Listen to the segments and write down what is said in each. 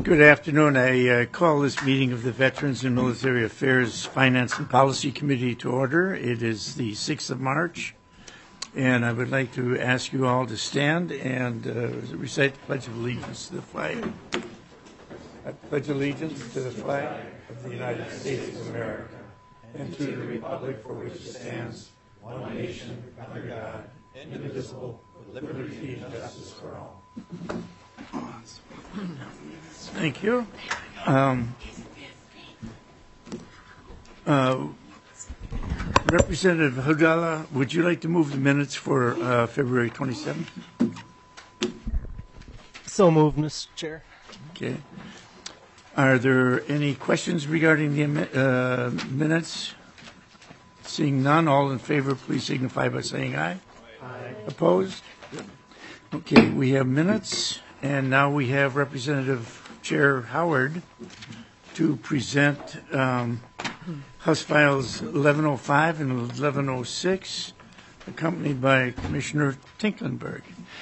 Good afternoon. I call this meeting of the Veterans and Military Affairs Finance and Policy Committee to order. It is the 6th of March, and I would like to ask you all to stand and recite the Pledge of Allegiance to the flag. I pledge allegiance to the flag of the United States of America and to the republic for which it stands, one nation, under God, indivisible, with liberty and justice for all. Thank you. Representative Hodala, would you like to move the minutes for February 27th? So moved, Mr. Chair. Okay. Are there any questions regarding the minutes? Seeing none, all in favor, please signify by saying aye. Aye. Opposed? Okay, we have minutes, and now we have Representative Chair Howard to present House Files 1105 and 1106, accompanied by Commissioner Tinklenberg.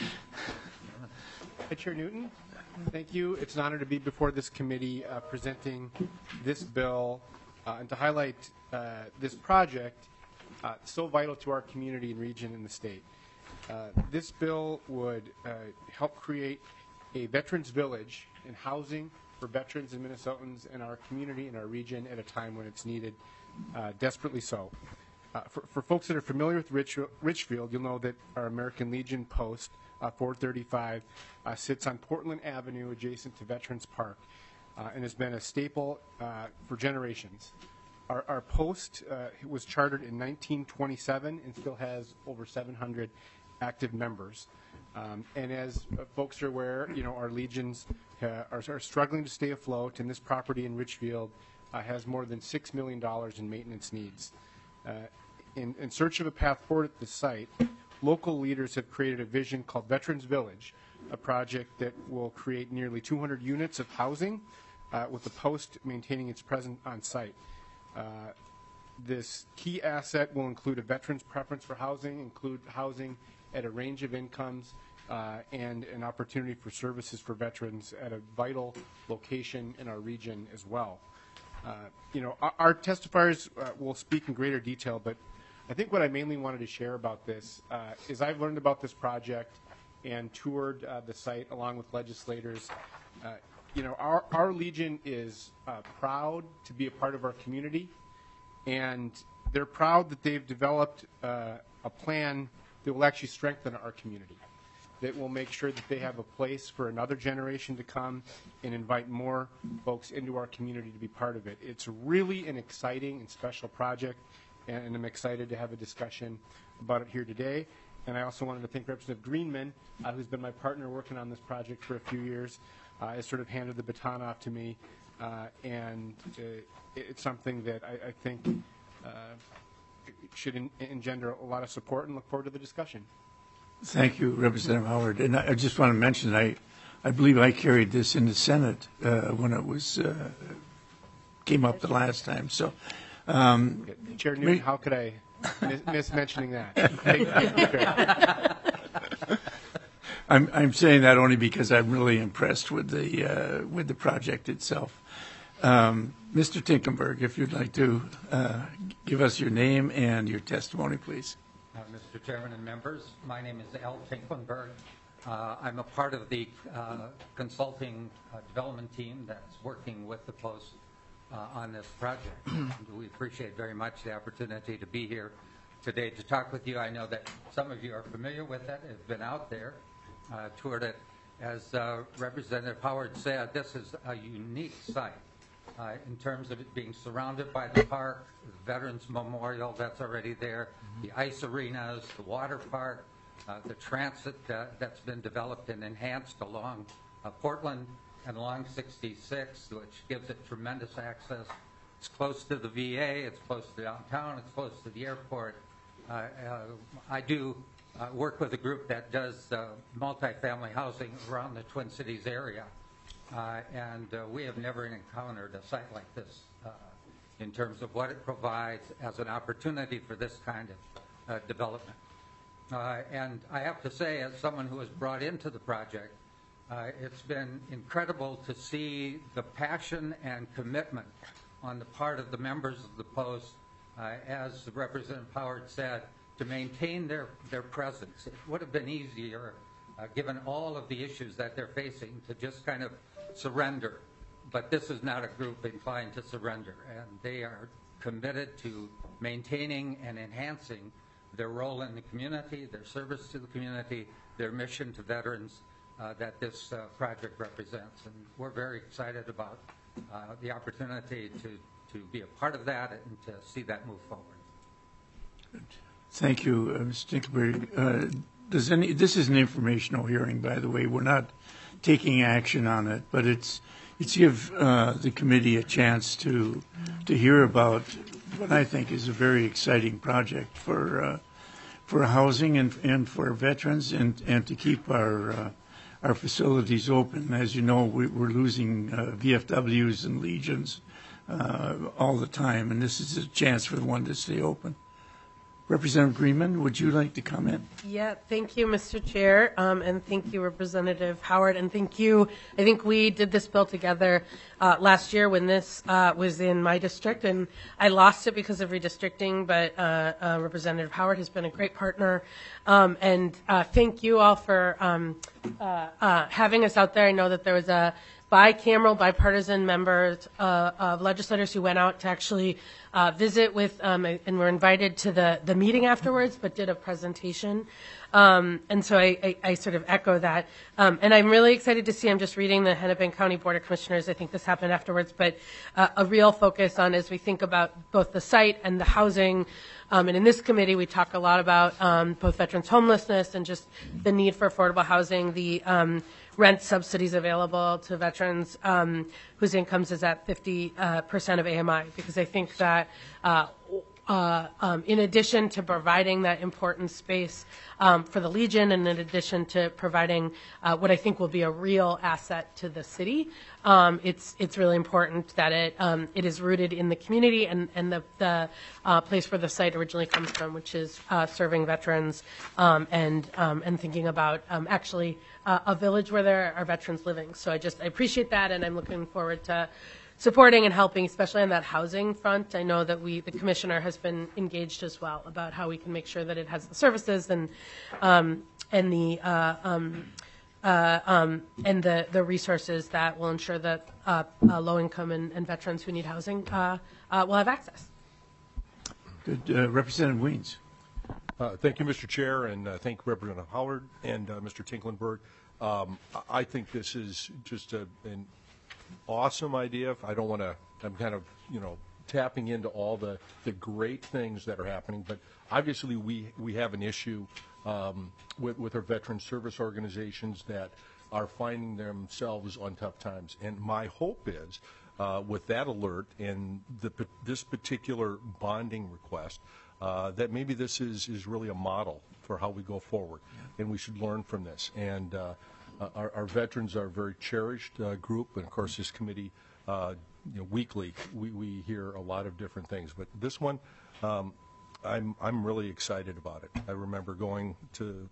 Hi, Chair Newton. Thank you. It's an honor to be before this committee presenting this bill and to highlight this project so vital to our community and region in the state. This bill would help create a veterans village and housing for veterans and Minnesotans in our community and our region at a time when it's needed, desperately so. For folks that are familiar with Richfield, you'll know that our American Legion post 435 sits on Portland Avenue adjacent to Veterans Park and has been a staple for generations. Our post was chartered in 1927 and still has over 700 active members. And as folks are aware, our legions are struggling to stay afloat, and this property in Richfield has more than $6 million in maintenance needs. In search of a path forward at the site, local leaders have created a vision called Veterans Village, a project that will create nearly 200 units of housing, with the post maintaining its presence on site. This key asset will include a veteran's preference for housing, include housing at a range of incomes, and an opportunity for services for veterans at a vital location in our region as well. Our testifiers will speak in greater detail, but I think what I mainly wanted to share about this is I've learned about this project and toured the site along with legislators. Our Legion is proud to be a part of our community, and they're proud that they've developed a plan that will actually strengthen our community, that will make sure that they have a place for another generation to come and invite more folks into our community to be part of it. It's really an exciting and special project, and I'm excited to have a discussion about it here today. And I also wanted to thank Representative Greenman, who's been my partner working on this project for a few years, has sort of handed the baton off to me, and it's something that I think should engender a lot of support, and look forward to the discussion. Thank you, Representative Howard. And I just want to mention, I believe I carried this in the Senate when it was came up the last time. So, Chair Newton, how could I miss mentioning that? I'm saying that only because I'm really impressed with the project itself. Mr. Tinklenberg, if you'd like to give us your name and your testimony, please. Mr. Chairman and members, my name is Al Tinklenberg. I'm a part of the consulting development team that's working with the Post on this project. We appreciate very much the opportunity to be here today to talk with you. I know that some of you are familiar with it, have been out there, toured it. As Representative Howard said, this is a unique site in terms of it being surrounded by the park, the Veterans Memorial that's already there, the ice arenas, the water park, the transit that's been developed and enhanced along Portland and along 66, which gives it tremendous access. It's close to the VA, it's close to downtown, it's close to the airport. I do work with a group that does multifamily housing around the Twin Cities area. And we have never encountered a site like this in terms of what it provides as an opportunity for this kind of development. And I have to say, as someone who was brought into the project, It's been incredible to see the passion and commitment on the part of the members of the Post, as Representative Howard said, to maintain their presence. It would have been easier, given all of the issues that they're facing, to just kind of surrender. But this is not a group inclined to surrender, and they are committed to maintaining and enhancing their role in the community, their service to the community, their mission to veterans that this project represents. And we're very excited about the opportunity to be a part of that and to see that move forward. Thank you, Mr. Tinkleberg. This is an informational hearing, by the way. We're not taking action on it, but it's give the committee a chance to hear about what I think is a very exciting project for housing and for veterans, and to keep our facilities open. As you know, we're losing VFWs and Legions all the time, and this is a chance for the one to stay open. Representative Greenman, would you like to comment? Yeah, thank you, Mr. Chair, and thank you, Representative Howard, and thank you. I think we did this bill together last year when this was in my district, and I lost it because of redistricting, but Representative Howard has been a great partner, and thank you all for having us out there. I know that there was a bicameral, bipartisan members of legislators who went out to actually visit with, and were invited to the meeting afterwards, but did a presentation. And so I sort of echo that. And I'm really excited to see, I'm just reading the Hennepin County Board of Commissioners, I think this happened afterwards, but a real focus on, as we think about both the site and the housing. And in this committee, we talk a lot about both veterans' homelessness and just the need for affordable housing, the rent subsidies available to veterans whose incomes is at 50% of AMI, because I think that in addition to providing that important space for the Legion, and in addition to providing what I think will be a real asset to the city, it's really important that it is rooted in the community and the place where the site originally comes from, which is serving veterans and thinking about actually a village where there are veterans living. So I appreciate that, and I'm looking forward to supporting and helping, especially on that housing front. I know that the commissioner has been engaged as well about how we can make sure that it has the services and the resources that will ensure that low income and veterans who need housing will have access. Good. Representative Weens. Thank you, Mr. Chair, and thank Representative Howard and Mr. Tinklenberg. I think this is just an awesome idea. I don't want to, I'm kind of, tapping into all the great things that are happening, but obviously we have an issue with our veteran service organizations that are finding themselves on tough times. And my hope is, with that alert and this particular bonding request, that maybe this is really a model for how we go forward, and we should learn from this. And our veterans are a very cherished group, and of course this committee, weekly we hear a lot of different things. But this one, I'm really excited about it. I remember going to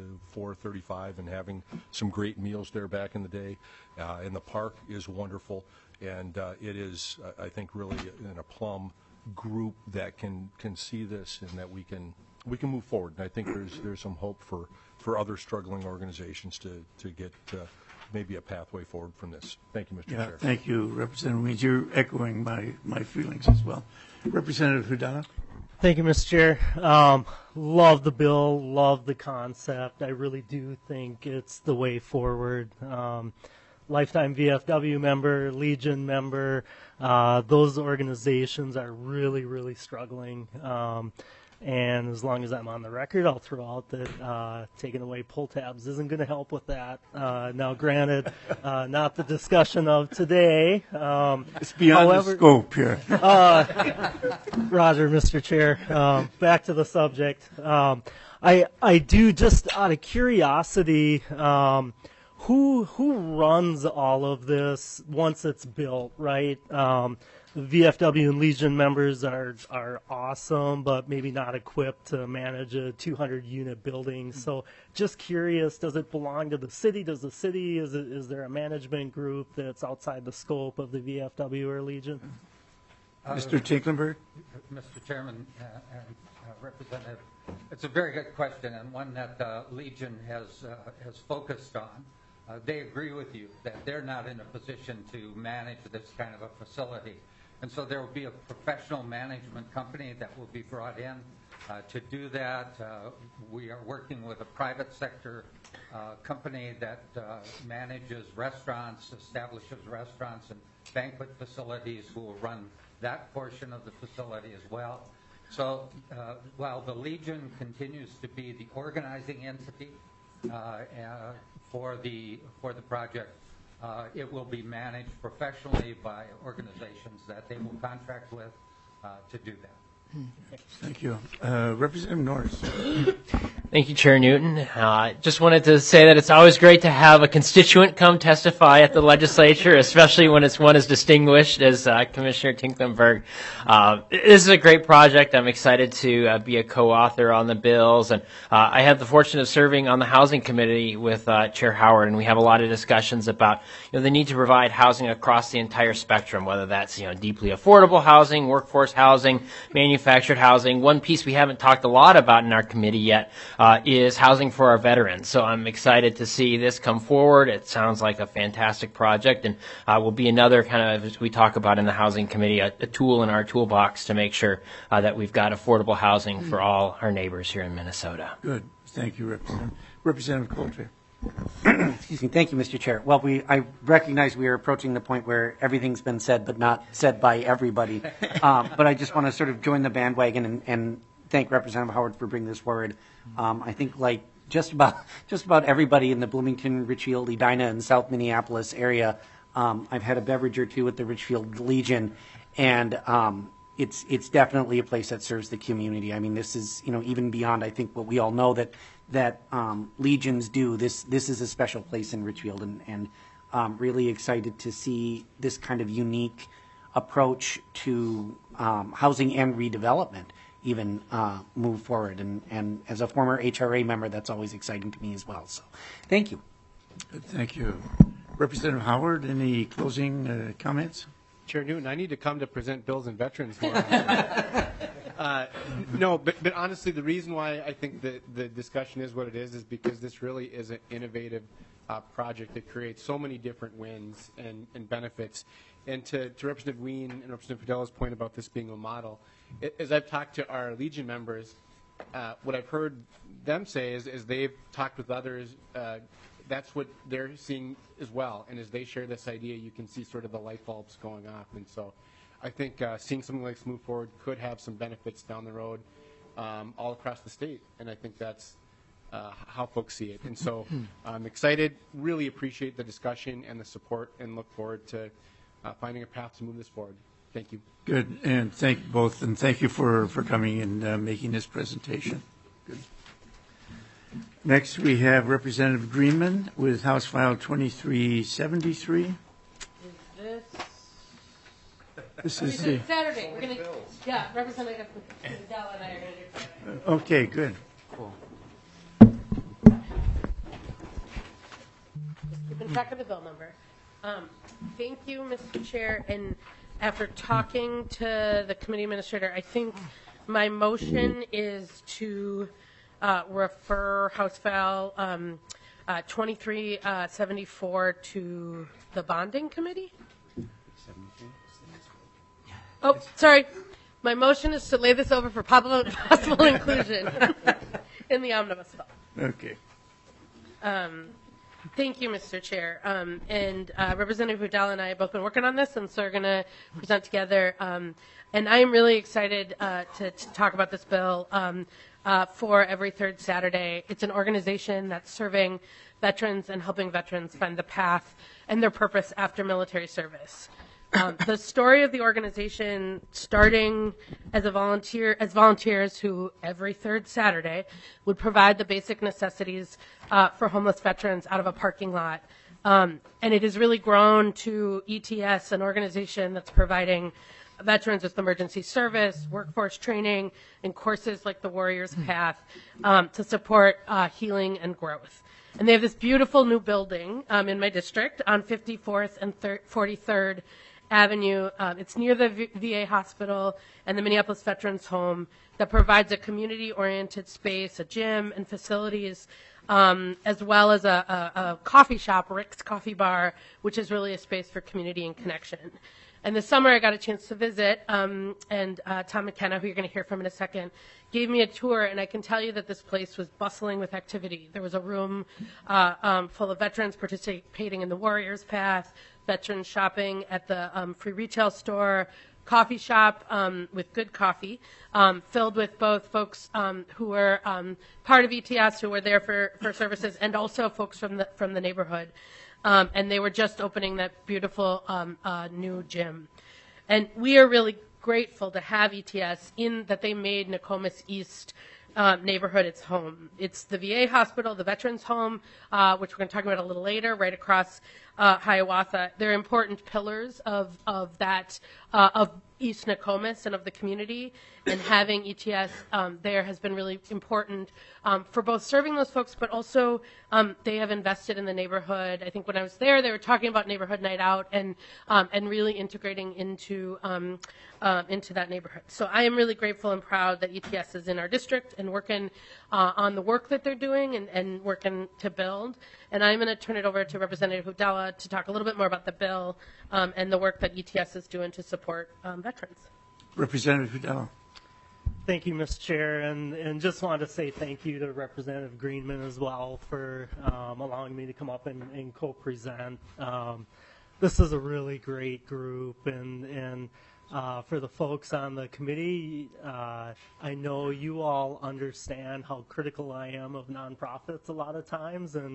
435 and having some great meals there back in the day, and the park is wonderful, and it is, I think, really in a plum group that can see this and that we can move forward. And I think there's some hope for other struggling organizations to get maybe a pathway forward from this. Thank you, Mr. Chair. Thank you, Representative Weens. You're echoing my feelings as well. Representative Hudana. Thank you, Mr. Chair. Love the bill, love the concept. I really do think it's the way forward. Lifetime VFW member, Legion member, those organizations are really, really struggling. And as long as I'm on the record, I'll throw out that taking away pull tabs isn't going to help with that. Now, granted, not the discussion of today. It's beyond the scope here. Roger, Mr. Chair. Back to the subject. I do, just out of curiosity, who runs all of this once it's built, right? VFW and Legion members are awesome, but maybe not equipped to manage a 200-unit building. So just curious, does it belong to the city? Does the city, is there a management group that's outside the scope of the VFW or Legion? Mr. Tinklenberg? Mr. Chairman and Representative, it's a very good question and one that Legion has focused on. They agree with you that they're not in a position to manage this kind of a facility. And so there will be a professional management company that will be brought in to do that. We are working with a private sector company that manages restaurants, establishes restaurants and banquet facilities, who will run that portion of the facility as well. So while the Legion continues to be the organizing entity for the project, it will be managed professionally by organizations that they will contract with to do that. Thank you. Representative Norris. Thank you, Chair Newton. Just wanted to say that it's always great to have a constituent come testify at the legislature, especially when it's one as distinguished as Commissioner Tinklenberg. This is a great project. I'm excited to be a co-author on the bills, and I have the fortune of serving on the Housing Committee with Chair Howard, and we have a lot of discussions about the need to provide housing across the entire spectrum, whether that's deeply affordable housing, workforce housing, manufactured housing. One piece we haven't talked a lot about in our committee yet is housing for our veterans. So I'm excited to see this come forward. It sounds like a fantastic project, and will be another kind of, as we talk about in the Housing Committee, a tool in our toolbox to make sure that we've got affordable housing for all our neighbors here in Minnesota. Good. Thank you, Representative. Representative Coulter. Excuse me. Thank you, Mr. Chair. Well, I recognize we are approaching the point where everything's been said, but not said by everybody. But I just want to sort of join the bandwagon and thank Representative Howard for bringing this forward. I think like just about everybody in the Bloomington, Richfield, Edina, and South Minneapolis area, I've had a beverage or two at the Richfield Legion, and it's definitely a place that serves the community. I mean, this is even beyond, I think, what we all know that Legions do. This is a special place in Richfield, and really excited to see this kind of unique approach to housing and redevelopment even move forward. And as a former HRA member, that's always exciting to me as well. So thank you. Thank you. Representative Howard, any closing comments? Chair Newton, I need to come to present bills and veterans more. No, but honestly, the reason why I think the discussion is what it is because this really is an innovative project that creates so many different wins and benefits. And to Representative Ween and Representative Fidella's point about this being a model, as I've talked to our Legion members, what I've heard them say is they've talked with others. That's what they're seeing as well. And as they share this idea, you can see sort of the light bulbs going off. And so I think seeing something like this move forward could have some benefits down the road all across the state. And I think that's how folks see it. And so I'm excited, really appreciate the discussion and the support, and look forward to finding a path to move this forward. Thank you. Good, and thank you both, and thank you for coming and making this presentation. Good. Next, we have Representative Greenman with House File 2373. This is the Saturday. We're gonna, Representative Fidella and I are gonna do. Okay, good. Cool. Just keeping track of the bill number. Thank you, Mr. Chair. And after talking to the committee administrator, I think my motion is to refer House File 2374 to the bonding committee. Oh, sorry. My motion is to lay this over for possible inclusion in the omnibus bill. Okay. Thank you, Mr. Chair. And Representative Udall and I have both been working on this, and so we're going to present together. And I am really excited to talk about this bill for Every Third Saturday. It's an organization that's serving veterans and helping veterans find the path and their purpose after military service. The story of the organization, starting as volunteers who every third Saturday would provide the basic necessities for homeless veterans out of a parking lot. And it has really grown to ETS, an organization that's providing veterans with emergency service, workforce training, and courses like the Warrior's Path to support healing and growth. And they have this beautiful new building in my district on 54th and 43rd Avenue. It's near the VA hospital and the Minneapolis Veterans Home that provides a community-oriented space, a gym, and facilities, as well as a coffee shop, Rick's Coffee Bar, which is really a space for community and connection. And this summer I got a chance to visit, and Tom McKenna, who you're going to hear from in a second, gave me a tour, and I can tell you that this place was bustling with activity. There was a room full of veterans participating in the Warrior's Path, veterans shopping at the free retail store, coffee shop with good coffee, filled with both folks who were part of ETS, who were there for services, and also folks from the neighborhood. And they were just opening that beautiful new gym. And we are really grateful to have ETS in that they made Nokomis East neighborhood its home. It's the VA hospital, the Veterans Home, which we're going to talk about a little later, right across Hiawatha. They're important pillars of that, of East Nokomis and of the community, and having ETS there has been really important for both serving those folks, but also they have invested in the neighborhood. I think when I was there, they were talking about neighborhood night out and really integrating into that neighborhood. So I am really grateful and proud that ETS is in our district and working on the work that they're doing and working to build. And I'm going to turn it over to Representative Hudella to talk a little bit more about the bill and the work that ETS is doing to support veterans. Representative Hudella. Thank you, Mr. Chair, and just wanted to say thank you to Representative Greenman as well for allowing me to come up and co-present. This is a really great group, and for the folks on the committee, I know you all understand how critical I am of nonprofits a lot of times, and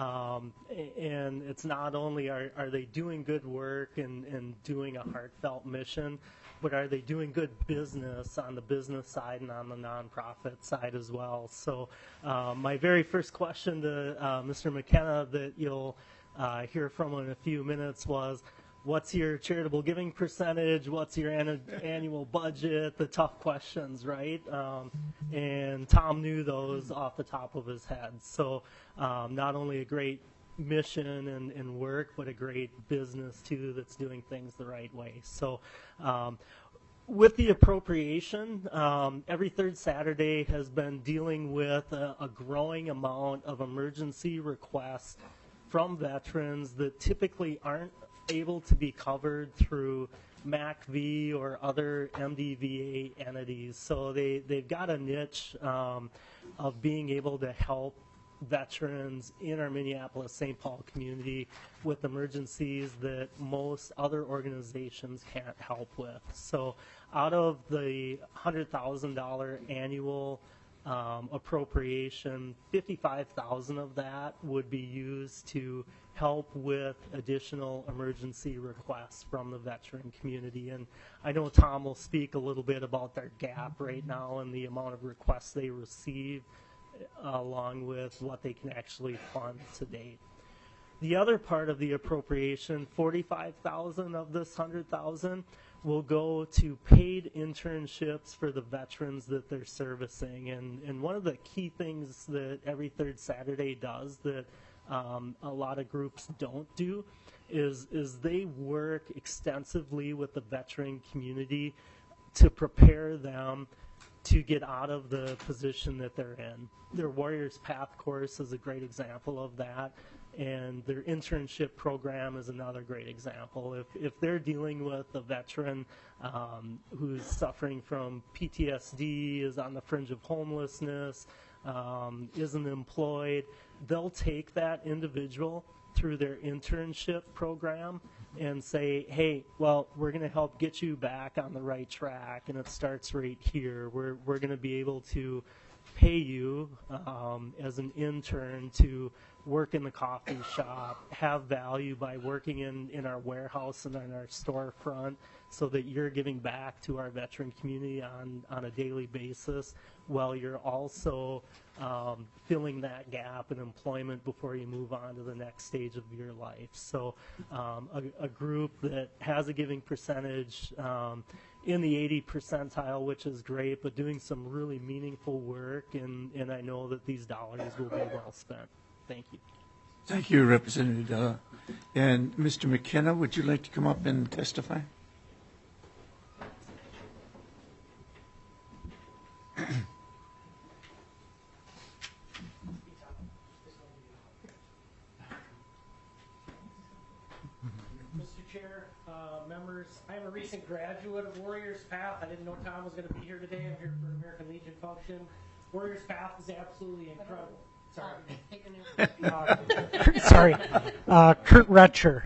it's not only are they doing good work and doing a heartfelt mission, but are they doing good business on the business side and on the nonprofit side as well? So my very first question to Mr. McKenna that you'll hear from in a few minutes was, what's your charitable giving percentage? What's your annual budget? The tough questions, right? And Tom knew those off the top of his head. So not only a great mission and work, but a great business too that's doing things the right way. So with the appropriation, every third Saturday has been dealing with a growing amount of emergency requests from veterans that typically aren't able to be covered through MACV or other MDVA entities. So they've got a niche of being able to help veterans in our Minneapolis-St. Paul community with emergencies that most other organizations can't help with. So out of the $100,000 annual appropriation, $55,000 of that would be used to help with additional emergency requests from the veteran community. And I know Tom will speak a little bit about their gap right now and the amount of requests they receive, along with what they can actually fund to date. The other part of the appropriation, $45,000 of this $100,000, will go to paid internships for the veterans that they're servicing. And one of the key things that every third Saturday does that a lot of groups don't do is they work extensively with the veteran community to prepare them to get out of the position that they're in. Their Warrior's Path course is a great example of that, and their internship program is another great example. If they're dealing with a veteran who's suffering from PTSD, is on the fringe of homelessness, isn't employed, they'll take that individual through their internship program and say, hey, well, we're going to help get you back on the right track, and it starts right here. We're going to be able to pay you as an intern to work in the coffee shop, have value by working in our warehouse and in our storefront, so that you're giving back to our veteran community on a daily basis, while you're also filling that gap in employment before you move on to the next stage of your life. So a group that has a giving percentage in the 80 percentile, which is great, but doing some really meaningful work, and I know that these dollars will be well spent. Thank you. Thank you, Representative Della. And Mr. McKenna, would you like to come up and testify? Mr. Chair, members, I am a recent graduate of Warriors Path. I didn't know Tom was going to be here today. I'm here for an American Legion function. Warriors Path is absolutely incredible. Sorry. Kurt Retcher.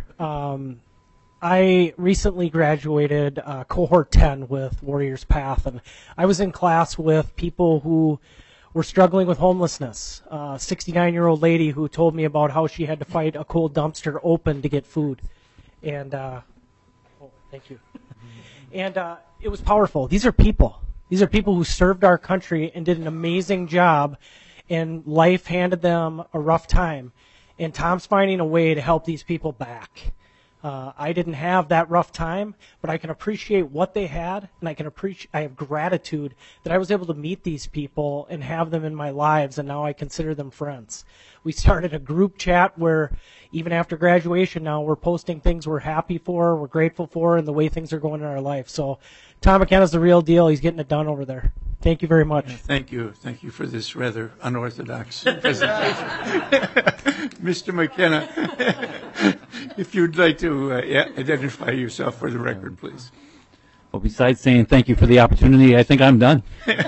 I recently graduated cohort 10 with Warriors Path, and I was in class with people who were struggling with homelessness. A 69-year-old lady who told me about how she had to fight a cold dumpster open to get food. And, thank you. And it was powerful. These are people. These are people who served our country and did an amazing job, and life handed them a rough time. And Tom's finding a way to help these people back. I didn't have that rough time, but I can appreciate what they had, and I have gratitude that I was able to meet these people and have them in my lives, and now I consider them friends. We started a group chat where even after graduation now we're posting things we're happy for, we're grateful for, and the way things are going in our life. So Tom McKenna's the real deal. He's getting it done over there. Thank you very much. Thank you. Thank you for this rather unorthodox presentation. Mr. McKenna, if you'd like to identify yourself for the record, please. Well, besides saying thank you for the opportunity, I think I'm done.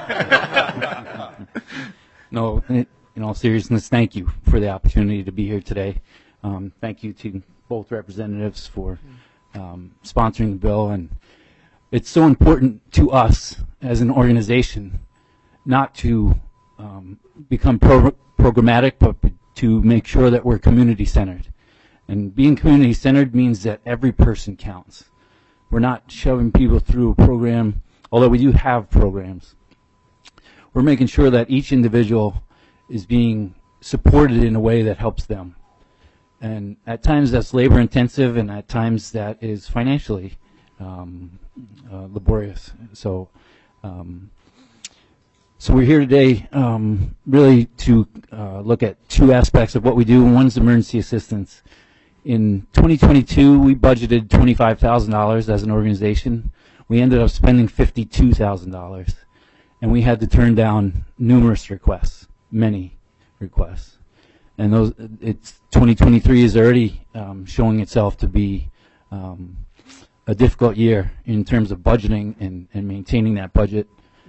No, in all seriousness, thank you for the opportunity to be here today. Thank you to both representatives for sponsoring the bill. And it's so important to us as an organization not to become programmatic, but to make sure that we're community-centered. And being community-centered means that every person counts. We're not shoving people through a program, although we do have programs. We're making sure that each individual is being supported in a way that helps them. And at times that's labor-intensive, and at times that is financially laborious. So we're here today really to look at two aspects of what we do. One's emergency assistance. In 2022, we budgeted $25,000 as an organization. We ended up spending $52,000, and we had to turn down numerous requests, many requests. And 2023 is already showing itself to be a difficult year in terms of budgeting and maintaining that budget.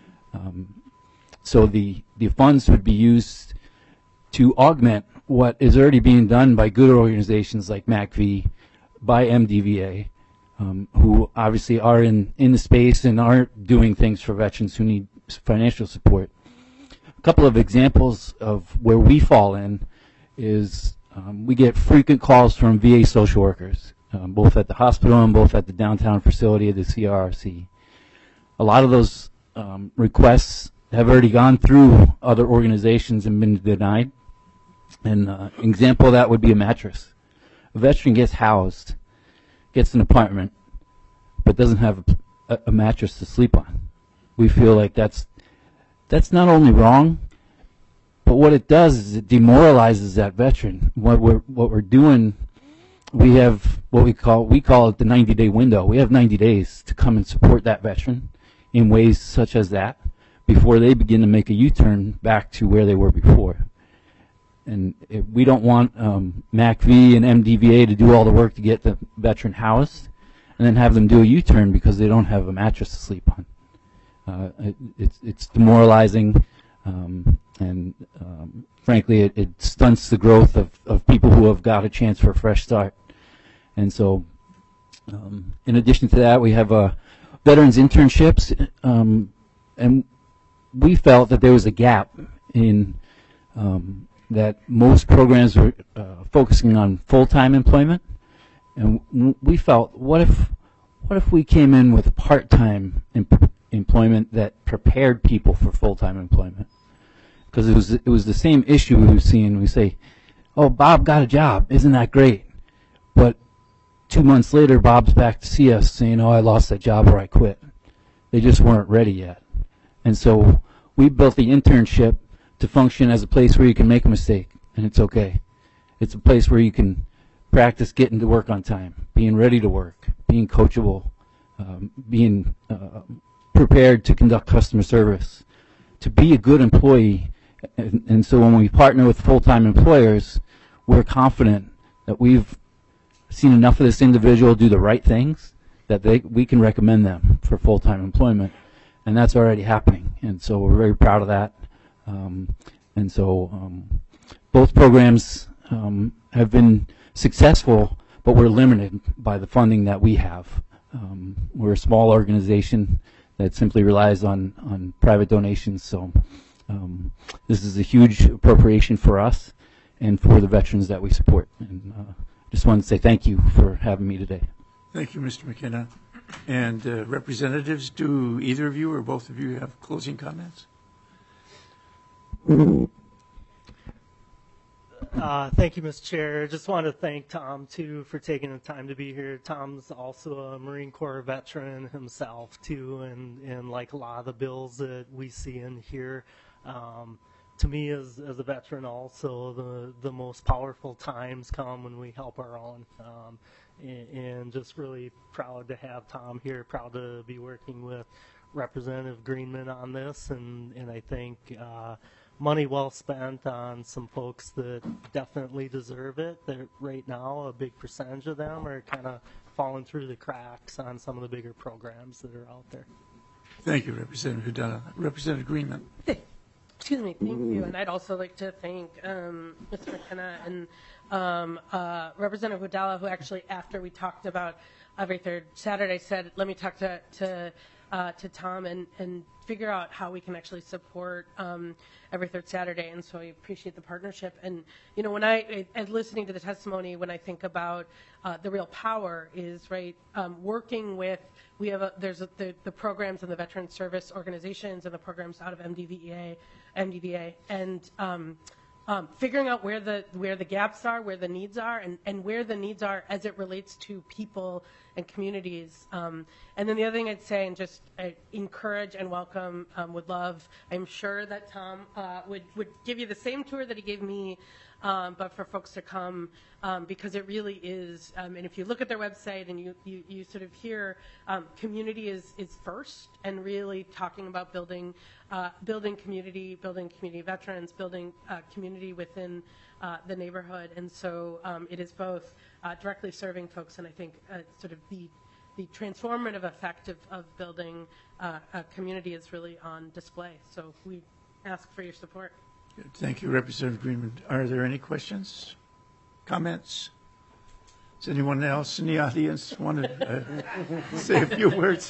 So the funds would be used to augment what is already being done by good organizations like MACV, by MDVA, who obviously are in the space and are doing things for veterans who need financial support. A couple of examples of where we fall in is we get frequent calls from VA social workers, both at the hospital and both at the downtown facility of the CRRC. A lot of those requests have already gone through other organizations and been denied. An example of that would be a mattress. A veteran gets housed, gets an apartment, but doesn't have a mattress to sleep on. We feel like that's not only wrong, but what it does is it demoralizes that veteran. What we're doing, we have what we call it the 90-day window. We have 90 days to come and support that veteran in ways such as that before they begin to make a U-turn back to where they were before. And we don't want MACV and MDVA to do all the work to get the veteran housed and then have them do a U-turn because they don't have a mattress to sleep on. It's demoralizing, and frankly, it stunts the growth of people who have got a chance for a fresh start. And so, in addition to that, we have veterans internships, and we felt that there was a gap in that most programs were focusing on full-time employment, and we felt, what if we came in with part-time employment that prepared people for full-time employment? Because it was the same issue we were seeing. We say, "Oh, Bob got a job, isn't that great?" But 2 months later, Bob's back to see us saying, "Oh, I lost that job or I quit." They just weren't ready yet. And so we built the internship to function as a place where you can make a mistake, and it's okay. It's a place where you can practice getting to work on time, being ready to work, being coachable, being prepared to conduct customer service, to be a good employee. And so when we partner with full-time employers, we're confident that we've seen enough of this individual do the right things that we can recommend them for full-time employment. And that's already happening. And so we're very proud of that. And so both programs have been successful, but we're limited by the funding that we have. We're a small organization that simply relies on private donations. So this is a huge appropriation for us and for the veterans that we support. And just wanted to say thank you for having me today. Thank you, Mr. McKenna. And representatives, do either of you or both of you have closing comments? Thank you, Mr. Chair. I just want to thank Tom, too, for taking the time to be here. Tom's also a Marine Corps veteran himself, too, and like a lot of the bills that we see in here, to me, as a veteran also, the most powerful times come when we help our own. And just really proud to have Tom here, proud to be working with Representative Greenman on this, and I think money well spent on some folks that definitely deserve it. That right now, a big percentage of them are kind of falling through the cracks on some of the bigger programs that are out there. Thank you, Representative Hudala. Representative Greenman. Excuse me, thank you. And I'd also like to thank Mr. McKenna and Representative Hudala, who actually, after we talked about every third Saturday, said, let me talk to Tom and figure out how we can actually support every third Saturday. And so I appreciate the partnership. And, you know, when and listening to the testimony, when I think about the real power is, right, working with, we have the programs and the veteran service organizations and the programs out of MDVA, and figuring out where the gaps are, where the needs are, and where the needs are as it relates to people and communities. And then the other thing I'd say, and just encourage and welcome, would love, I'm sure that Tom would give you the same tour that he gave me, but for folks to come, because it really is, and if you look at their website and you sort of hear community is first, and really talking about building community veterans, building community within the neighborhood. And so it is both directly serving folks, and I think sort of the transformative effect of building a community is really on display. So we ask for your support. Good. Thank you, Representative Greenman. Are there any questions, comments? Does anyone else in the audience want to say a few words?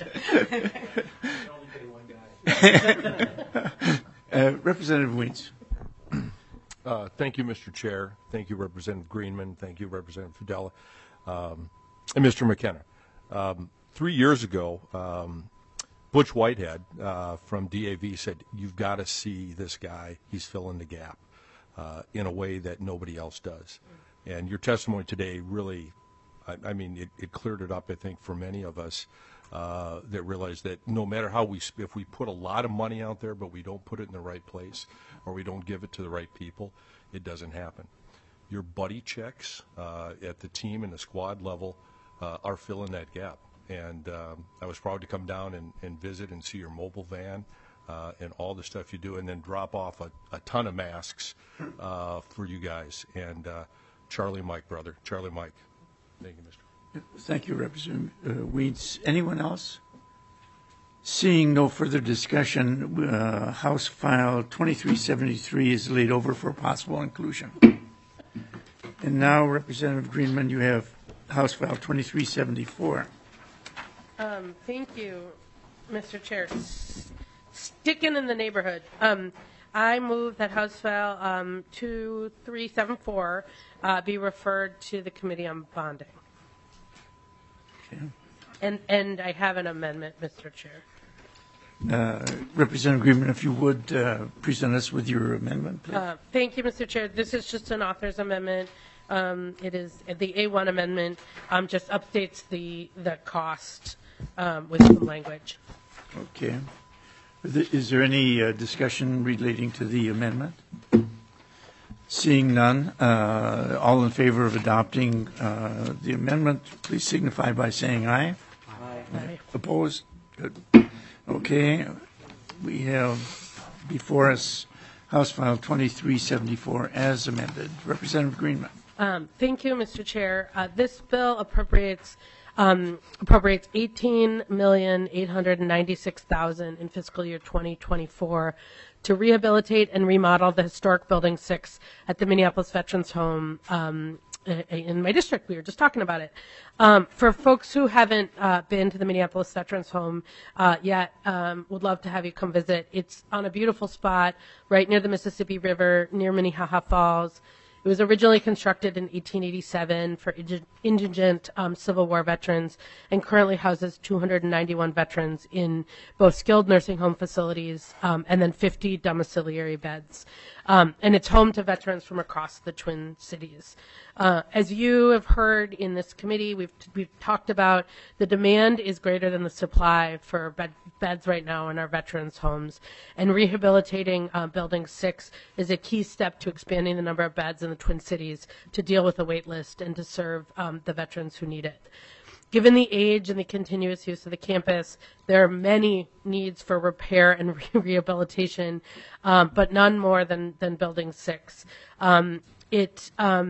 Representative Weens. Thank you, Mr. Chair. Thank you, Representative Greenman. Thank you, Representative Hudala, and Mr. McKenna. 3 years ago, Butch Whitehead from DAV said, "You've got to see this guy. He's filling the gap in a way that nobody else does." And your testimony today really, I mean, it cleared it up, I think, for many of us that realize that no matter how if we put a lot of money out there, but we don't put it in the right place, or we don't give it to the right people, it doesn't happen. Your buddy checks at the team and the squad level are filling that gap. And I was proud to come down and visit and see your mobile van and all the stuff you do, and then drop off a ton of masks for you guys. And Charlie Mike, brother. Charlie Mike. Thank you, Mr. Thank you, Representative Weeds. Anyone else? Seeing no further discussion, House File 2373 is laid over for possible inclusion. And now, Representative Greenman, you have House File 2374. Thank you, Mr. Chair. Sticking in the neighborhood. I move that House File 2374 be referred to the Committee on Bonding. Okay. And I have an amendment, Mr. Chair. Representative Greenman, if you would present us with your amendment, please. Thank you, Mr. Chair. This is just an author's amendment. It is the A1 amendment, just updates the cost with some language. Okay. Is there any discussion relating to the amendment? Seeing none, all in favor of adopting the amendment, please signify by saying aye. Aye. Opposed? Good. Okay. We have before us House File 2374 as amended. Representative Greenman. Thank you, Mr. Chair. This bill appropriates $18,896,000 in fiscal year 2024 to rehabilitate and remodel the historic Building 6 at the Minneapolis Veterans Home in my district. We were just talking about it. For folks who haven't been to the Minneapolis Veterans Home yet, would love to have you come visit. It's on a beautiful spot right near the Mississippi River, near Minnehaha Falls. It was originally constructed in 1887 for indigent Civil War veterans and currently houses 291 veterans in both skilled nursing home facilities and then 50 domiciliary beds. And it's home to veterans from across the Twin Cities. As you have heard in this committee, we've talked about the demand is greater than the supply for beds right now in our veterans' homes. And rehabilitating Building 6 is a key step to expanding the number of beds in the Twin Cities to deal with the wait list and to serve the veterans who need it. Given the age and the continuous use of the campus, there are many needs for repair and rehabilitation, but none more than Building 6. It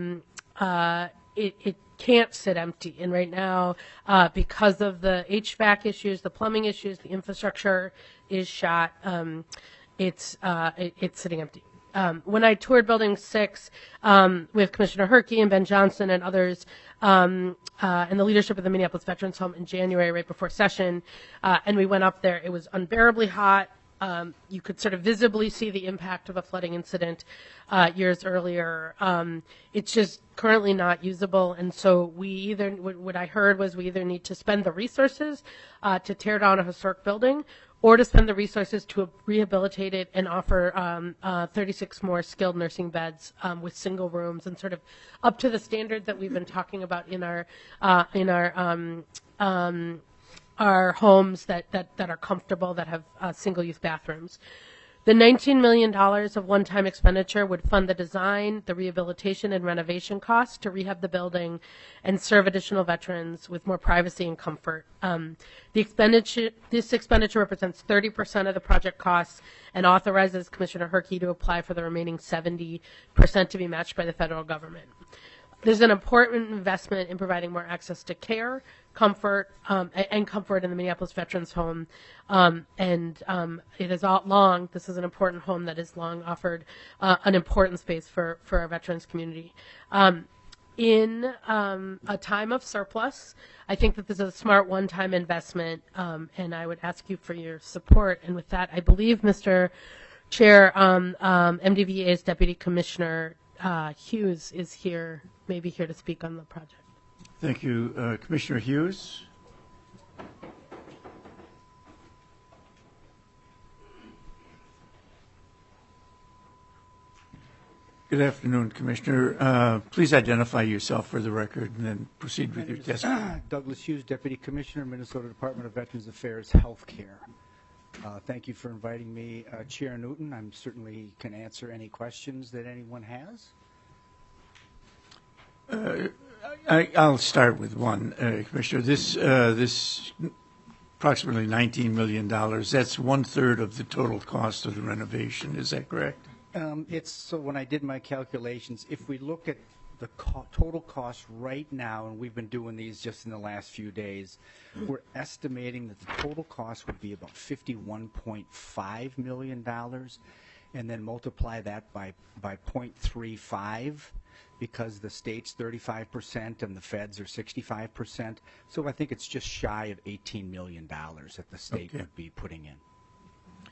can't sit empty. And right now, because of the HVAC issues, the plumbing issues, the infrastructure is shot, it's sitting empty. When I toured Building 6 with Commissioner Herke and Ben Johnson and others and the leadership of the Minneapolis Veterans Home in January, right before session, and we went up there, it was unbearably hot. You could sort of visibly see the impact of a flooding incident years earlier. It's just currently not usable, and so we either, what I heard was we either need to spend the resources to tear down a historic building or to spend the resources to rehabilitate it and offer 36 more skilled nursing beds with single rooms and sort of up to the standard that we've been talking about in our homes that are comfortable, that have single-use bathrooms. The $19 million of one-time expenditure would fund the design, the rehabilitation, and renovation costs to rehab the building and serve additional veterans with more privacy and comfort. This expenditure represents 30% of the project costs and authorizes Commissioner Herke to apply for the remaining 70% to be matched by the federal government. There's an important investment in providing more access to care, comfort, and comfort in the Minneapolis Veterans Home. It is this is an important home that has long offered an important space for our veterans community. In a time of surplus, I think that this is a smart one-time investment, and I would ask you for your support. And with that, I believe, Mr. Chair, MDVA's Deputy Commissioner Hughes is here, maybe here to speak on the project. Thank you. Commissioner Hughes. Good afternoon, Commissioner. Please identify yourself for the record and then proceed with your testimony. Douglas Hughes, Deputy Commissioner, Minnesota Department of Veterans Affairs, Healthcare. Thank you for inviting me. Chair Newton, I certainly can answer any questions that anyone has. I'll start with one, Commissioner. This approximately $19 million, that's 1/3 of the total cost of the renovation. Is that correct? So when I did my calculations, if we look at the total cost right now, and we've been doing these just in the last few days, we're estimating that the total cost would be about $51.5 million, and then multiply that by 0.35, because the state's 35% and the feds are 65%. So I think it's just shy of $18 million that the state would be putting in.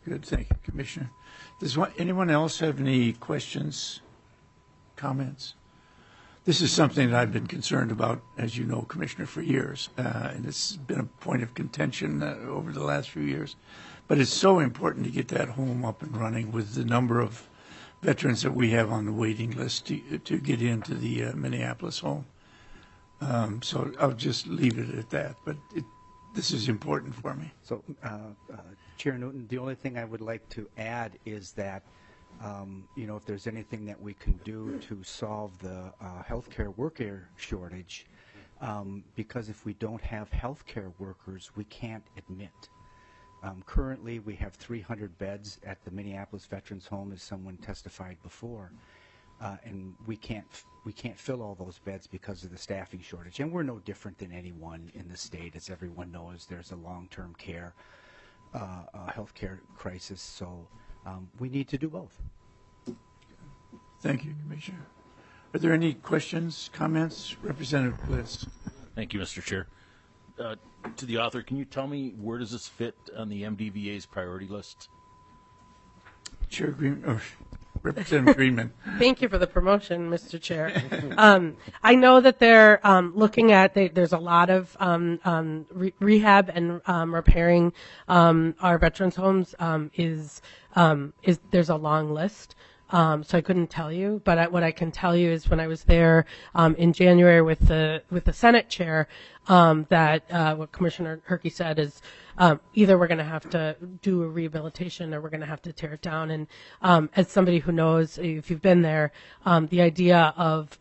Good, thank you, Commissioner. Does anyone else have any questions, comments? This is something that I've been concerned about, as you know, Commissioner, for years, and it's been a point of contention over the last few years. But it's so important to get that home up and running with the number of veterans that we have on the waiting list to get into the Minneapolis home. So I'll just leave it at that, but this is important for me. So, Chair Newton, the only thing I would like to add is that, if there's anything that we can do to solve the healthcare worker shortage, because if we don't have healthcare workers, we can't admit. Currently, we have 300 beds at the Minneapolis Veterans Home, as someone testified before, and we can't fill all those beds because of the staffing shortage. And we're no different than anyone in the state. As everyone knows, there's a long-term care, healthcare crisis. So we need to do both. Thank you, Commissioner. Are there any questions, comments? Representative Bliss. Thank you, Mr. Chair. To the author, can you tell me where does this fit on the MDVA's priority list? Chair Green, or Representative Greenman. Thank you for the promotion, Mr. Chair. I know that they're looking at, there's a lot of rehab and repairing our veterans homes. There's a long list. So I couldn't tell you, but what I can tell you is when I was there in January with the Senate chair, that what Commissioner Herke said is either we're going to have to do a rehabilitation or we're going to have to tear it down. And as somebody who knows, if you've been there, the idea of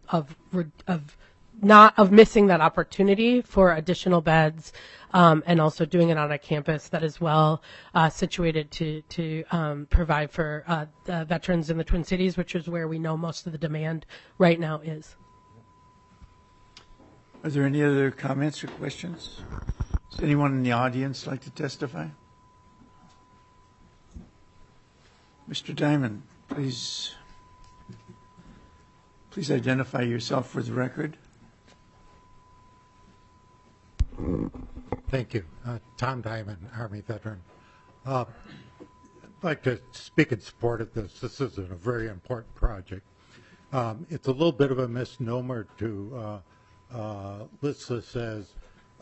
missing that opportunity for additional beds, and also doing it on a campus that is well situated to provide for veterans in the Twin Cities, which is where we know most of the demand right now is. Are there any other comments or questions? Does anyone in the audience like to testify? Mr. Diamond, please identify yourself for the record. Thank you. Tom Diamond, Army veteran. I'd like to speak in support of this. This is a very important project. It's a little bit of a misnomer to list this as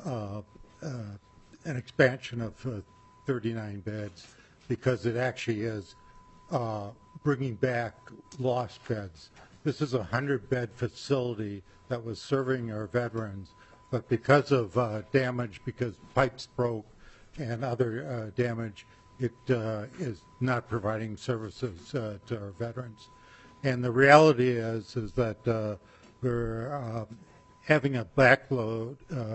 an expansion of 39 beds, because it actually is bringing back lost beds. This is a 100-bed facility that was serving our veterans, but because of damage, because pipes broke and other damage, it is not providing services to our veterans. And the reality is that we're having a backlog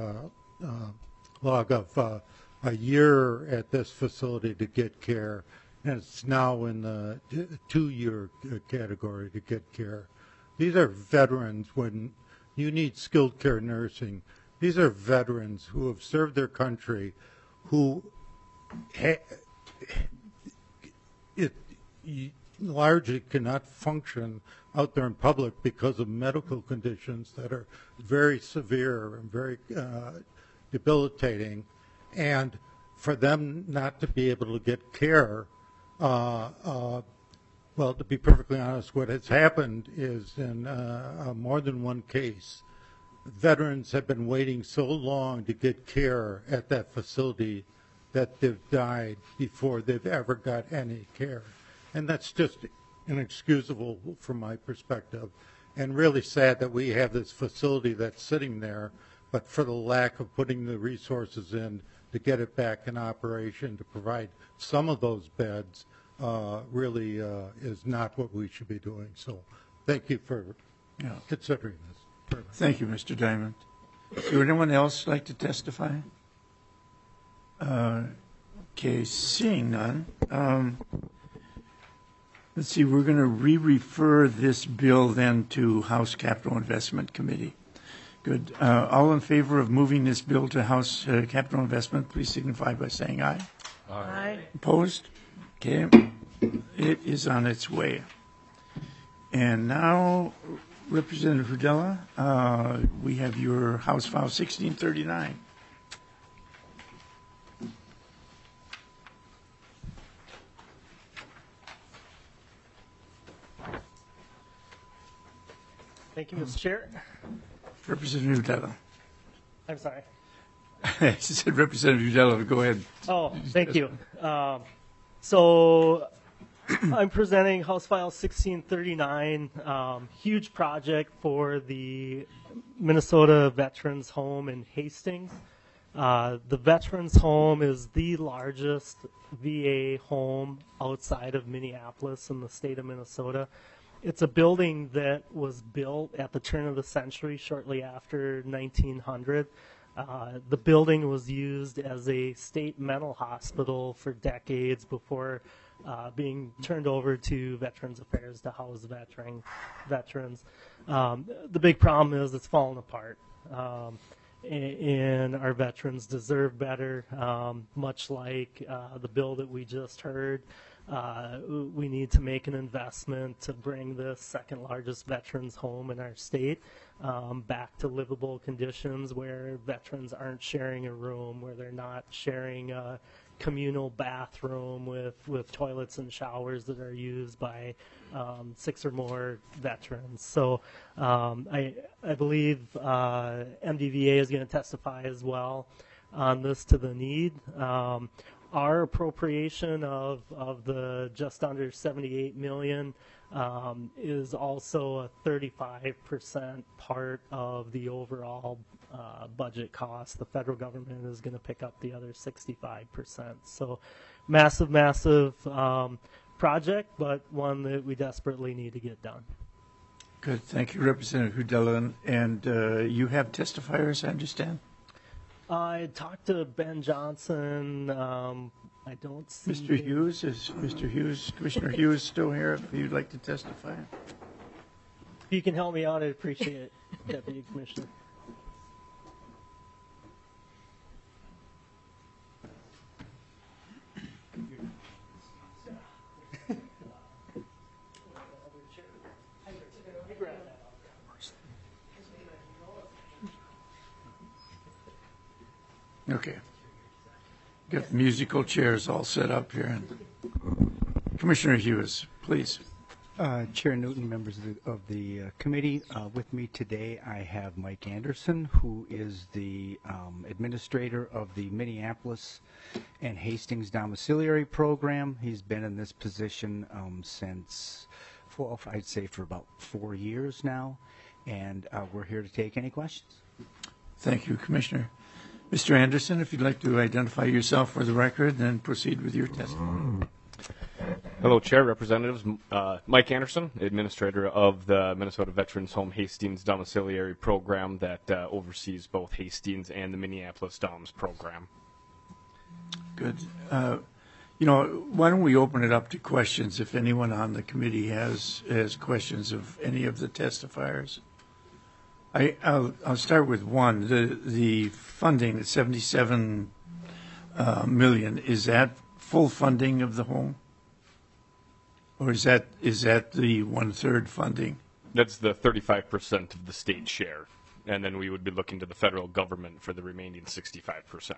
of a year at this facility to get care, and it's now in the 2-year category to get care. These are veterans. When you need skilled care nursing, these are veterans who have served their country, who largely cannot function out there in public because of medical conditions that are very severe and very debilitating. And for them not to be able to get care, well, to be perfectly honest, what has happened is in more than one case, veterans have been waiting so long to get care at that facility that they've died before they've ever got any care. And that's just inexcusable from my perspective, and really sad that we have this facility that's sitting there, but for the lack of putting the resources in to get it back in operation, to provide some of those beds, really is not what we should be doing. So thank you for considering this. Thank you, Mr. Diamond. Would anyone else like to testify? Okay, seeing none. Let's see, we're going to re-refer this bill then to House Capital Investment Committee. Good. All in favor of moving this bill to House Capital Investment, please signify by saying aye. Aye. Opposed? Okay. It is on its way. And now, Representative Hrdella, we have your House File 1639. Thank you, Mr. Chair. Representative Udella. I'm sorry. She said Representative Udella. Go ahead. Oh, thank you. So I'm presenting House File 1639, huge project for the Minnesota Veterans Home in Hastings. The Veterans Home is the largest VA home outside of Minneapolis in the state of Minnesota. It's a building that was built at the turn of the century, shortly after 1900. The building was used as a state mental hospital for decades before being turned over to Veterans Affairs to house veterans. The big problem is it's fallen apart. And our veterans deserve better, much like the bill that we just heard. We need to make an investment to bring the second largest veterans home in our state back to livable conditions where veterans aren't sharing a room, where they're not sharing a communal bathroom with toilets and showers that are used by 6 or more veterans. So I believe MDVA is going to testify as well on this to the need. Our appropriation of the just under $78 million is also a 35% part of the overall budget cost. The federal government is going to pick up the other 65%. So massive project, but one that we desperately need to get done. Good. Thank you, Representative Udella. And you have testifiers, I understand? I talked to Ben Johnson. I don't see Mr. Hughes, is Commissioner Hughes still here if you'd like to testify? If you can help me out, I'd appreciate it, Deputy Commissioner. Okay. Got musical chairs all set up here. Commissioner Hughes, please. Chair Newton, members of the committee, with me today I have Mike Anderson, who is the administrator of the Minneapolis and Hastings Domiciliary Program. He's been in this position since, I'd say, for about 4 years now, and we're here to take any questions. Thank you, Commissioner. Mr. Anderson, if you'd like to identify yourself for the record, then proceed with your testimony. Hello, Chair, Representatives. Mike Anderson, Administrator of the Minnesota Veterans Home Hastings Domiciliary Program that oversees both Hastings and the Minneapolis DOMS program. Good. Why don't we open it up to questions if anyone on the committee has questions of any of the testifiers? I'll start with one. The funding, the $77 million, is that full funding of the home, or is that the 1/3 funding? That's the 35% of the state share, and then we would be looking to the federal government for the remaining 65%.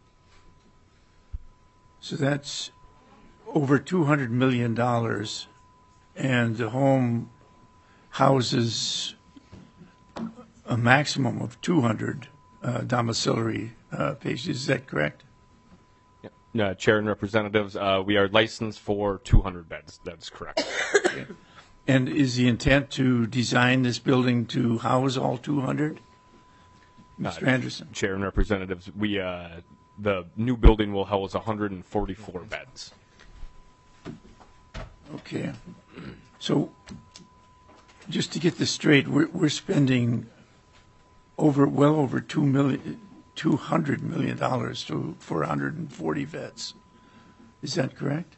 So that's over $200 million, and the home houses a maximum of 200 domiciliary patients. Is that correct? Yeah. Chair and Representatives, we are licensed for 200 beds. That's correct. Okay. And is the intent to design this building to house all 200? Mr. Anderson. Chair and Representatives, the new building will house 144 beds. Okay. So just to get this straight, we're spending well over $200 million for 140 vets. Is that correct?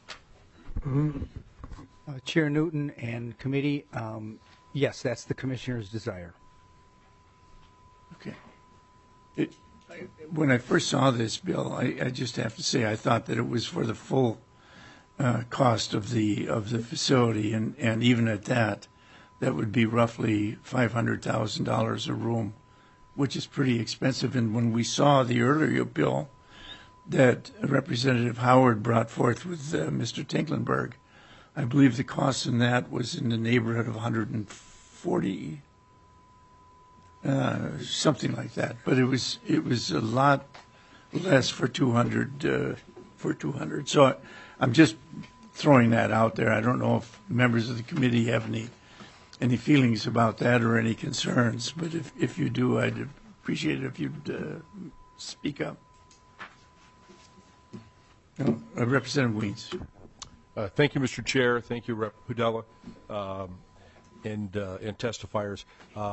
Chair Newton and committee, yes, that's the commissioner's desire. Okay. When I first saw this bill, I just have to say I thought that it was for the full cost of the facility, and even at that would be roughly $500,000 a room, which is pretty expensive. And when we saw the earlier bill that Representative Howard brought forth with Mr. Tinklenberg, I believe the cost in that was in the neighborhood of $140 something like that. But it was a lot less for 200 So I'm just throwing that out there. I don't know if members of the committee have any feelings about that or any concerns. But if you do, I'd appreciate it if you'd speak up. Representative Weens. Thank you, Mr. Chair. Thank you, Rep. Hudella, and testifiers.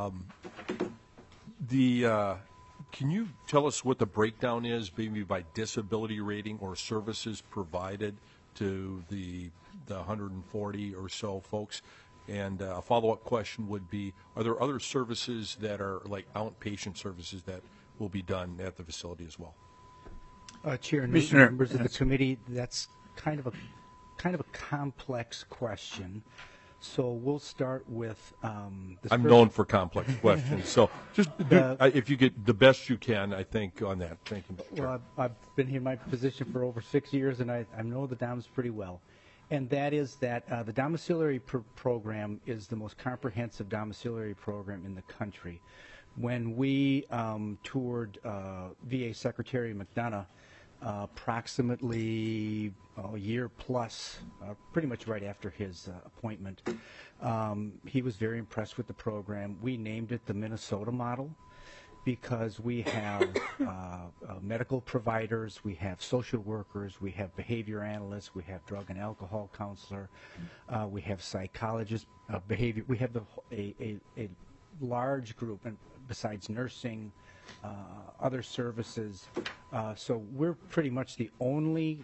Can you tell us what the breakdown is, maybe by disability rating or services provided to the 140 or so folks? And a follow-up question would be, are there other services that are like outpatient services that will be done at the facility as well? Chair and members of the committee, that's kind of a complex question. So we'll start with I'm known for complex questions. So just if you get the best you can, I think, on that. Thank you, Mr. Chair. Well, I've been in my position for over 6 years, and I know the DOMS pretty well. And that is that the domiciliary program is the most comprehensive domiciliary program in the country. When we toured VA Secretary McDonough, approximately a year plus, pretty much right after his appointment, he was very impressed with the program. We named it the Minnesota model because we have medical providers, we have social workers, we have behavior analysts, we have drug and alcohol counselor, we have psychologists, behavior. We have a large group, and besides nursing, other services. So we're pretty much the only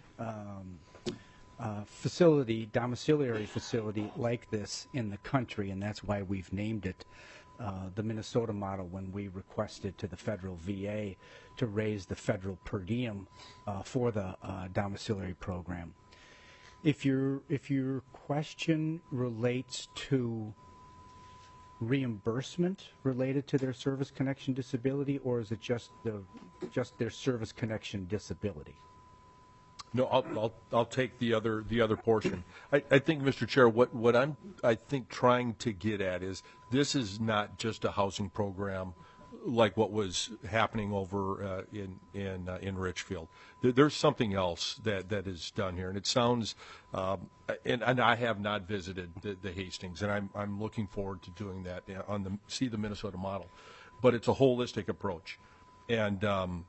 domiciliary facility like this in the country, and that's why we've named it the Minnesota model when we requested to the federal VA to raise the federal per diem for the domiciliary program. If your question relates to reimbursement related to their service connection disability, or is it just their service connection disability? No, I'll take the other portion. I think, Mr. Chair, what I'm trying to get at is this is not just a housing program like what was happening over in Richfield. There's something else that is done here, and it sounds and I have not visited the Hastings, and I'm looking forward to doing that see the Minnesota model, but it's a holistic approach, and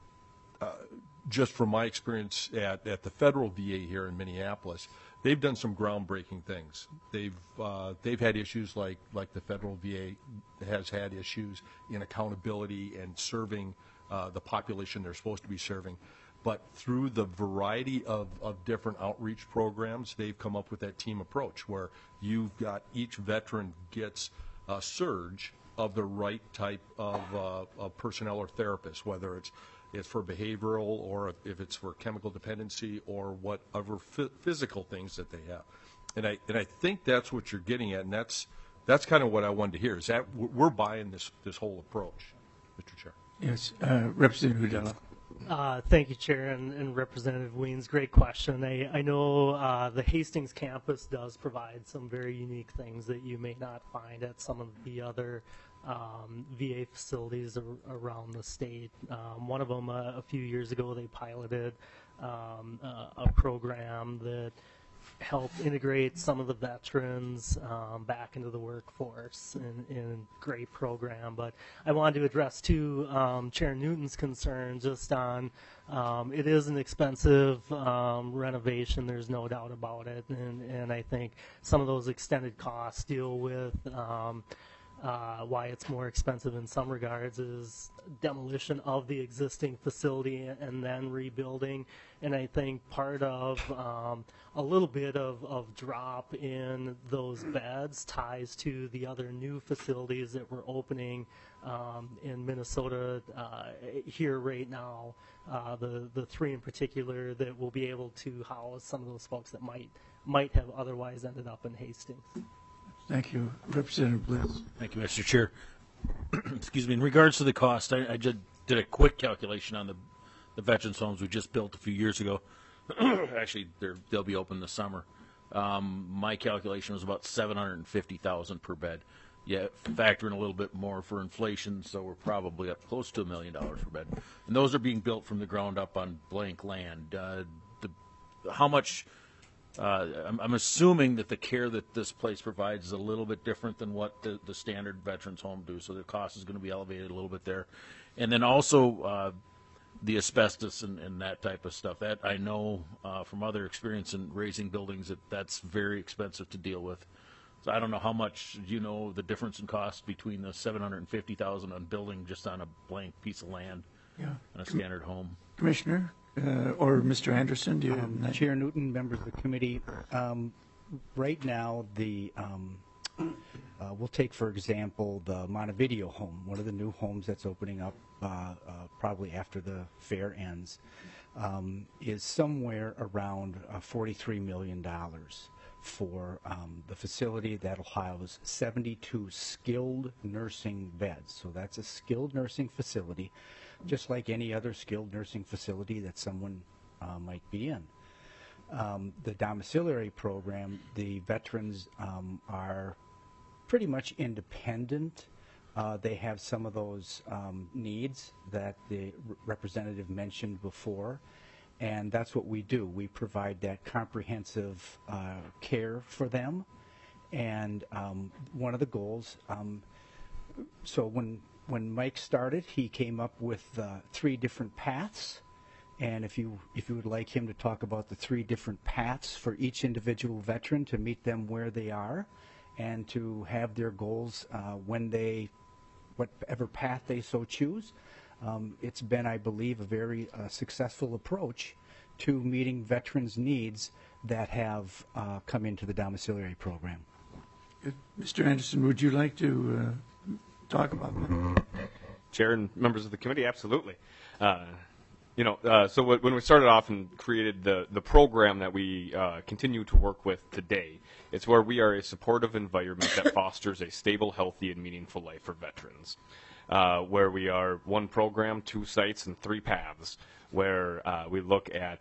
just from my experience at the federal VA here in Minneapolis, they've done some groundbreaking things. They've had issues like the federal VA has had issues in accountability and serving the population they're supposed to be serving. But through the variety of different outreach programs, they've come up with that team approach where you've got each veteran gets a surge of the right type of personnel or therapist, whether it's for behavioral or if it's for chemical dependency or whatever physical things that they have. And I think that's what you're getting at, and that's kind of what I wanted to hear, is that we're buying this whole approach, Mr. Chair. Yes, Representative Hudella. Thank you, Chair, and Representative Weens. Great question. I know the Hastings campus does provide some very unique things that you may not find at some of the other VA facilities around the state. One of them, a few years ago, they piloted a program that helped integrate some of the veterans back into the workforce in great program. But I wanted to address, too, Chair Newton's concern just on it is an expensive renovation, there's no doubt about it, and I think some of those extended costs deal with why it's more expensive in some regards is demolition of the existing facility and then rebuilding. And I think part of a little bit of drop in those beds ties to the other new facilities that we're opening in Minnesota here right now, the three in particular that will be able to house some of those folks that might have otherwise ended up in Hastings. Thank you. Representative Bliss. Thank you, Mr. Chair. Excuse me. In regards to the cost, I just did a quick calculation on the veterans' homes we just built a few years ago. Actually, they'll be open this summer. My calculation was about $750,000 per bed. you factor in a little bit more for inflation, so we're probably up close to $1 million per bed. And those are being built from the ground up on blank land. How much? I'm assuming that the care that this place provides is a little bit different than what the standard veterans home do, so the cost is going to be elevated a little bit there. And then also the asbestos and that type of stuff. That I know from other experience in raising buildings that's very expensive to deal with. So I don't know how much the difference in cost between the $750,000 on building just on a blank piece of land on a standard home. Commissioner or Mr. Anderson, do you? Chair Newton, members of the committee, right now we'll take for example the Montevideo home, one of the new homes that's opening up probably after the fair ends, is somewhere around $43 million for the facility that'll house 72 skilled nursing beds. So that's a skilled nursing facility, just like any other skilled nursing facility that someone might be in. The domiciliary program, the veterans are pretty much independent. They have some of those needs that the representative mentioned before, and that's what we do. We provide that comprehensive care for them, and one of the goals, so when Mike started, he came up with 3 different paths, and if you would like him to talk about the 3 different paths for each individual veteran to meet them where they are, and to have their goals whatever path they so choose. It's been, I believe, a very successful approach to meeting veterans' needs that have come into the domiciliary program. Mr. Anderson, would you like to talk about that? Chair and members of the committee, absolutely. So when we started off and created the program that we continue to work with today, it's where we are a supportive environment that fosters a stable, healthy, and meaningful life for veterans. Where we are 1 program, 2 sites, and 3 paths, where we look at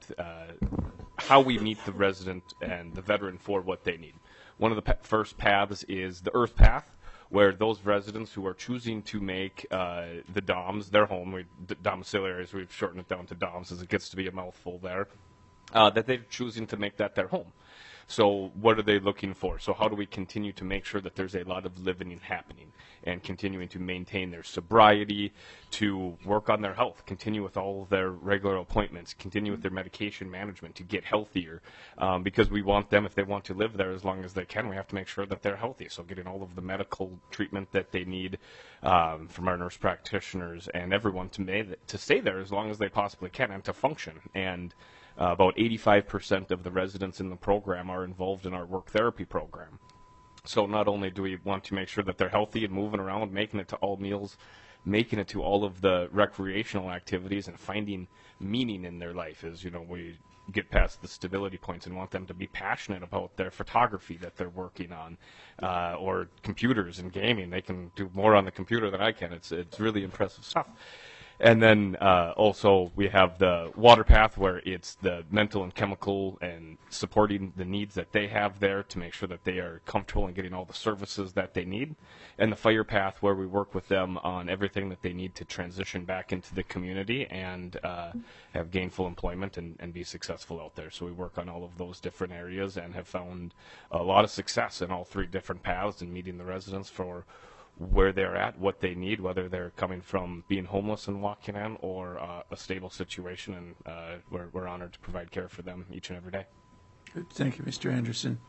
how we meet the resident and the veteran for what they need. One of the first paths is the Earth Path, where those residents who are choosing to make the DOMS their home, domiciliaries, we've shortened it down to DOMS as it gets to be a mouthful there, that they're choosing to make that their home. So what are they looking for? So how do we continue to make sure that there's a lot of living happening and continuing to maintain their sobriety, to work on their health, continue with all of their regular appointments, continue with their medication management to get healthier, because we want them, if they want to live there as long as they can, we have to make sure that they're healthy. So getting all of the medical treatment that they need from our nurse practitioners and everyone to stay there as long as they possibly can and to function. And about 85% of the residents in the program are involved in our work therapy program. So not only do we want to make sure that they're healthy and moving around, making it to all meals, making it to all of the recreational activities and finding meaning in their life as, we get past the stability points and want them to be passionate about their photography that they're working on, or computers and gaming. They can do more on the computer than I can. It's really impressive stuff. And then also we have the water path, where it's the mental and chemical and supporting the needs that they have there to make sure that they are comfortable and getting all the services that they need. And the fire path, where we work with them on everything that they need to transition back into the community and have gainful employment and be successful out there. So we work on all of those different areas and have found a lot of success in all 3 different paths in meeting the residents for where they're at, what they need, whether they're coming from being homeless and walking in or a stable situation, and we're honored to provide care for them each and every day. Good. Thank you, Mr. Anderson.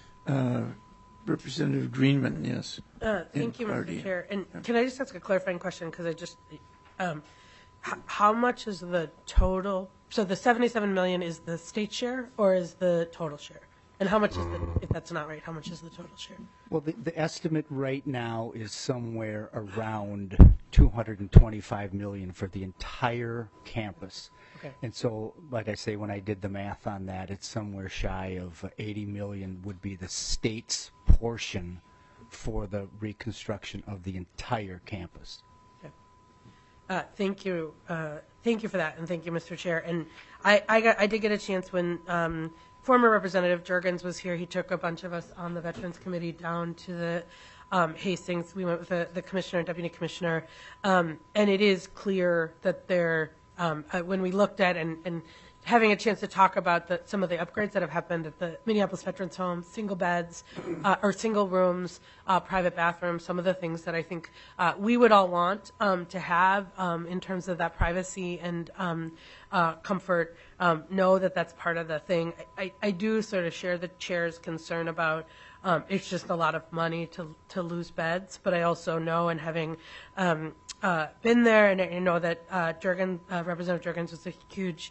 Representative Greenman, yes. Thank you, Mr. Chair. And can I just ask a clarifying question? Because I just, how much is the total? So the $77 million is the state share or is the total share? And how much is if that's not right, how much is the total share? Well, the estimate right now is somewhere around $225 million for the entire campus. Okay. And so, like I say, when I did the math on that, it's somewhere shy of $80 million would be the state's portion for the reconstruction of the entire campus. Okay. Thank you. Thank you for that, and thank you, Mr. Chair. And I did get a chance when former Representative Jurgens was here. He took a bunch of us on the Veterans Committee down to the Hastings. We went with the commissioner and deputy commissioner, and it is clear that when we looked at and having a chance to talk about some of the upgrades that have happened at the Minneapolis Veterans Home, single beds or single rooms, private bathrooms, some of the things that I think we would all want to have in terms of that privacy and comfort, know that that's part of the thing. I do sort of share the chair's concern about it's just a lot of money to lose beds, but I also know, and having been there, and I know that Representative Jurgens was a huge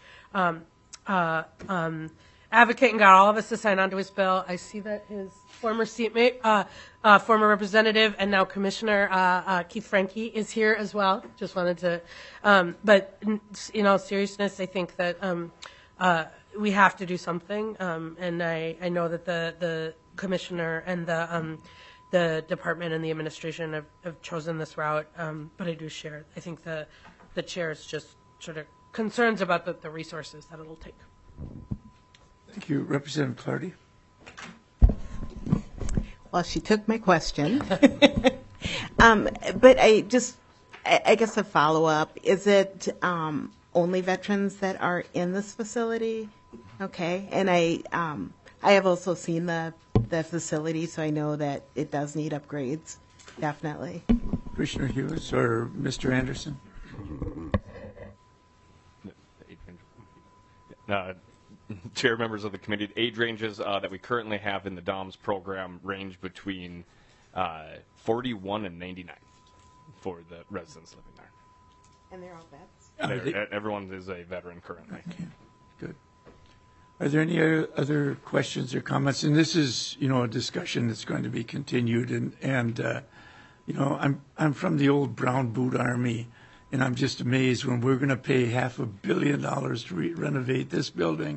advocate and got all of us to sign on to his bill. I see that his former seatmate, former representative, and now Commissioner Keith Franke is here as well. Just wanted to, but in all seriousness, I think that we have to do something, and I know that the commissioner and the department and the administration have chosen this route, but I do share. I think the chair's just sort of concerns about the resources that it'll take. Thank you. Representative Clardy. Well, she took my question. But I guess a follow-up, is it only veterans that are in this facility? Okay. And I have also seen the facility, so I know that it does need upgrades, definitely. Commissioner Hughes or Mr. Anderson? Chair, members of the committee, age ranges that we currently have in the DOMS program range between 41 and 99 for the residents living there. And they're all vets? Everyone is a veteran currently. Okay, good. Are there any other questions or comments? And this is, a discussion that's going to be continued. And I'm from the old brown boot army, and I'm just amazed when we're going to pay $500 million to renovate this building.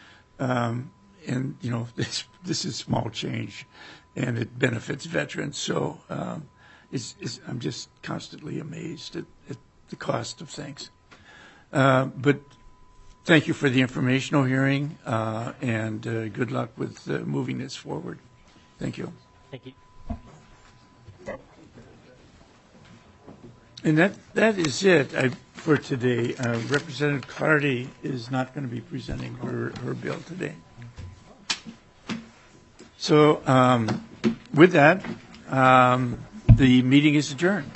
This is small change, and it benefits veterans. So I'm just constantly amazed at the cost of things. But thank you for the informational hearing, and good luck with moving this forward. Thank you. Thank you. And that is it for today. Representative Clardy is not going to be presenting her bill today. So with that, the meeting is adjourned.